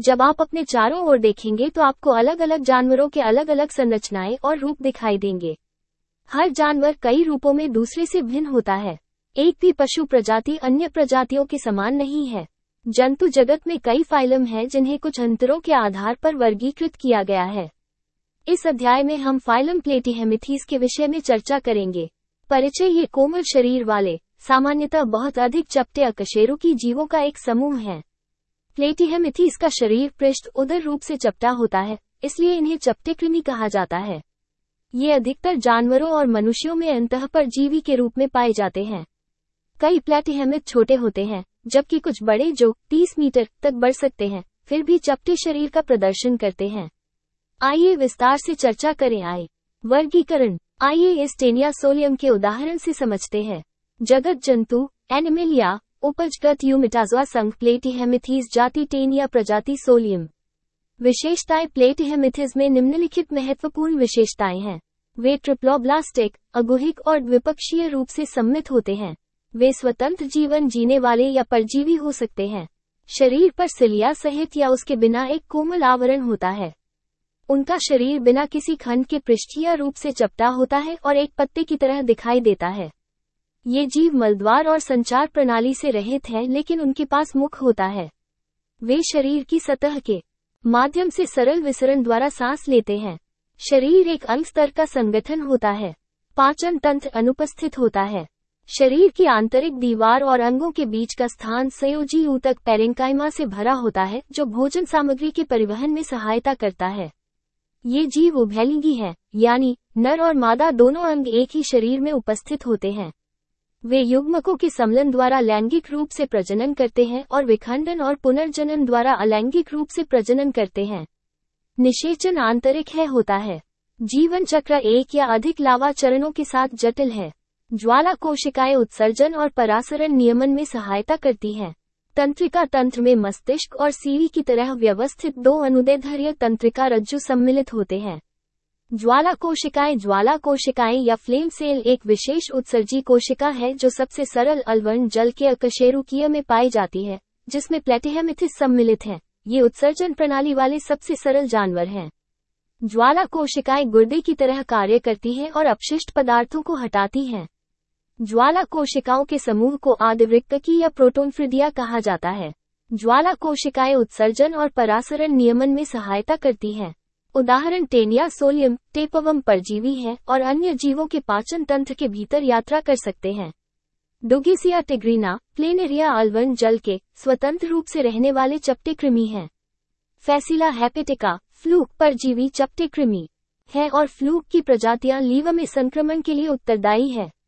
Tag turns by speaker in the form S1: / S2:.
S1: जब आप अपने चारों ओर देखेंगे तो आपको अलग अलग जानवरों के अलग अलग संरचनाएं और रूप दिखाई देंगे। हर जानवर कई रूपों में दूसरे से भिन्न होता है। एक भी पशु प्रजाति अन्य प्रजातियों के समान नहीं है। जंतु जगत में कई फाइलम हैं जिन्हें कुछ अंतरों के आधार पर वर्गीकृत किया गया है। इस अध्याय में हम फाइलम प्लेटिहेमिथीज के विषय में चर्चा करेंगे। परिचय। ये कोमल शरीर वाले, सामान्यतः बहुत अधिक चपटे अकशेरुकी जीवों का एक समूह है। प्लेटिहेमिथीज का शरीर पृष्ठ उदर रूप से चपटा होता है, इसलिए इन्हें चपटे कृमि कहा जाता है। ये अधिकतर जानवरों और मनुष्यों में अंतःपरजीवी के रूप में पाए जाते हैं। कई प्लेटिहेमिथ छोटे होते हैं, जबकि कुछ बड़े जो 30 मीटर तक बढ़ सकते हैं, फिर भी चपटे शरीर का प्रदर्शन करते हैं। आइए विस्तार से चर्चा करें। वर्गीकरण। आइए इस टेनिया सोलियम के उदाहरण से समझते हैं। जगत जंतु, एनिमेलिया, उपजगत यूमिटाजोआ संघ प्लेटिहेमिथीज जाति टेनिया प्रजाति सोलियम। विशेषताएं। प्लेटिहेमिथीज में निम्नलिखित महत्वपूर्ण विशेषताएं हैं। वे ट्रिप्लोब्लास्टिक, अगुहिक और द्विपक्षीय रूप से सम्मिलित होते हैं। वे स्वतंत्र जीवन जीने वाले या परजीवी हो सकते हैं। शरीर पर सिलिया सहित या उसके बिना एक कोमल आवरण होता है। उनका शरीर बिना किसी खंड के पृष्ठीय रूप से चपटा होता है और एक पत्ते की तरह दिखाई देता है। ये जीव मलद्वार और संचार प्रणाली से रहित हैं, लेकिन उनके पास मुख होता है। वे शरीर की सतह के माध्यम से सरल विसरण द्वारा सांस लेते हैं। शरीर एक अंग स्तर का संगठन होता है। पाचन तंत्र अनुपस्थित होता है। शरीर की आंतरिक दीवार और अंगों के बीच का स्थान संयोजी ऊतक पैरेंकाइमा से भरा होता है, जो भोजन सामग्री के परिवहन में सहायता करता है। ये जीव उभयलिंगी हैं, यानी नर और मादा दोनों अंग एक ही शरीर में उपस्थित होते हैं। वे युग्मकों के सम्मिलन द्वारा लैंगिक रूप से प्रजनन करते हैं और विखंडन और पुनर्जनन द्वारा अलैंगिक रूप से प्रजनन करते हैं। निषेचन आंतरिक होता है। जीवन चक्र एक या अधिक लावा चरणों के साथ जटिल है। ज्वाला कोशिकाएं उत्सर्जन और परासरण नियमन में सहायता करती हैं। तंत्रिका तंत्र में मस्तिष्क और सीढ़ी की तरह व्यवस्थित दो अनुदैर्ध्य तंत्रिका रज्जु सम्मिलित होते हैं। ज्वाला कोशिकाएं या फ्लेम सेल एक विशेष उत्सर्जी कोशिका है जो सबसे सरल अल्वर्ण जल के अकशेरुकीय में पाई जाती है, जिसमें प्लेटिहेमिथीज सम्मिलित हैं। ये उत्सर्जन प्रणाली वाले सबसे सरल जानवर हैं। ज्वाला कोशिकाएं गुर्दे की तरह कार्य करती हैं और अपशिष्ट पदार्थों को हटाती हैं। ज्वाला कोशिकाओं के समूह को आदिवृक्ककी या प्रोटोनफ्रिदिया कहा जाता है। ज्वाला कोशिकाएं उत्सर्जन और परासरण नियमन में सहायता करती हैं। उदाहरण टेनिया सोलियम, टेपवर्म परजीवी है और अन्य जीवों के पाचन तंत्र के भीतर यात्रा कर सकते हैं। डुगेसिया टिग्रिना, प्लेनेरिया अल्वर्ण जल के स्वतंत्र रूप से रहने वाले चपटे कृमि हैं। फैसिला हेपेटिका, फ्लूक परजीवी चपटे कृमि है और फ्लूक की प्रजातियां लीवर में संक्रमण के लिए उत्तरदायी है।